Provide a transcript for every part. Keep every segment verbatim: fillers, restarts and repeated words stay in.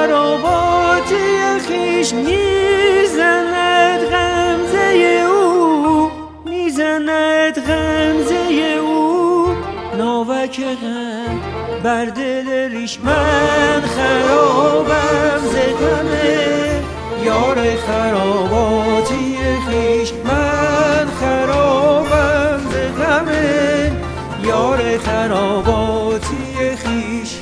خراباتی خیش میزند غمزه او، میزند غمزه او، ناوک غم بر دل ریش. من خرابم ز غمه یار خراباتی خیش، من خرابم ز غمه یار خراباتی خیش.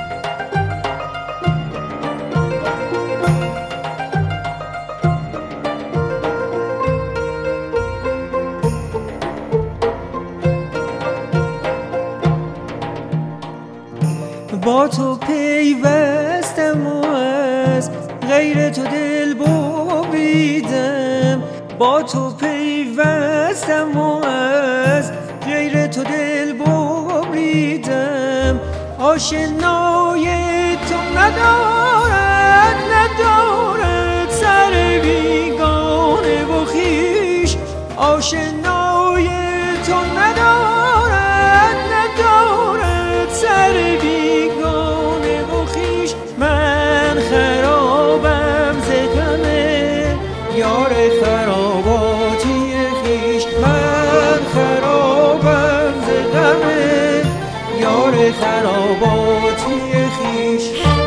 با تو پیوستم و از غیر تو دل بریدم، با تو پیوستم و از غیر تو دل بریدم. آشنای تو ندارد ندارد سر بیگانه و خویش، آشنای تو ندارد ندارد سر بیگانه و خویش. من خرابم ز غمه یار خراباتی خیش، من خرابم ز غمه یار خراباتی خیش.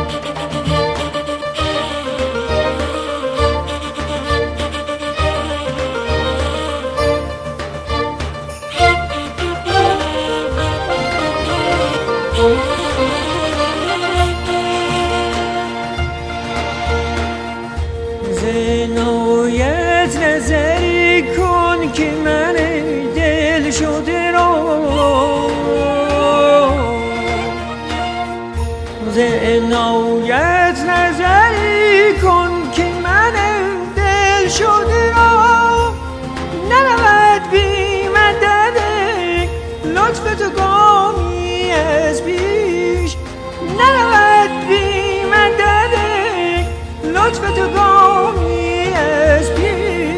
زنایت نظری کن که من دل شده را، زنایت نظری کن که من دل شده را. نرود بی مدد لطف تو گامی از پیش، نرود بی مدد لطف تو گامی از پیش.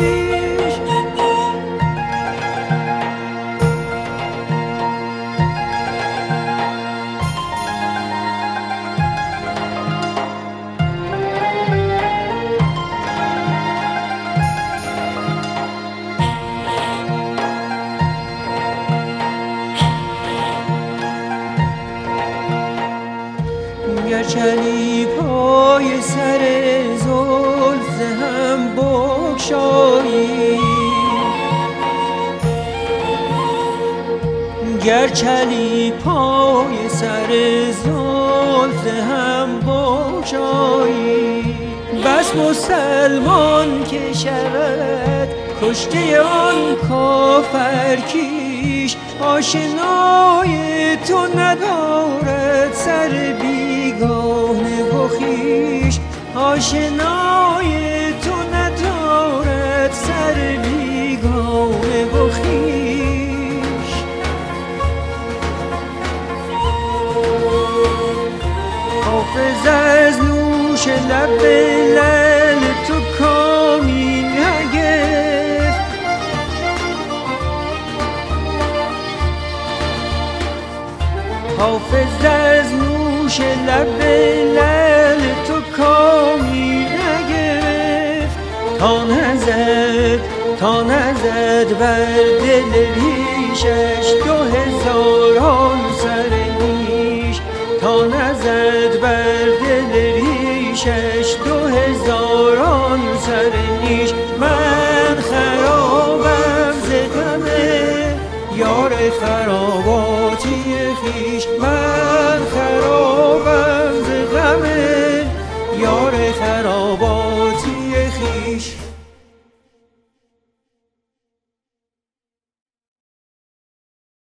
گر چلی پای سر زلف هم بگشایی، گر چلی پای سر زلف هم بگشایی. بس مسلمان که شود کشته آن کافر کیش، آشنای تو ندارد سر بیگانه و خویش، آشنای تو ندارد سر بیگانه و خویش. حافظ از نوش لب لعل تو کامی نگرفت، حافظ از نوش لب لعل تو کامی نگرفت. تا نزد تا نزد بر دل ریشش دو هزاران سر نیش، تا نزد بر دل ریشش دو هزاران سر نیش. من خرابم ز غمه یار خراباتی خیش، من خرابم ز غمه یار خراباتی خیش.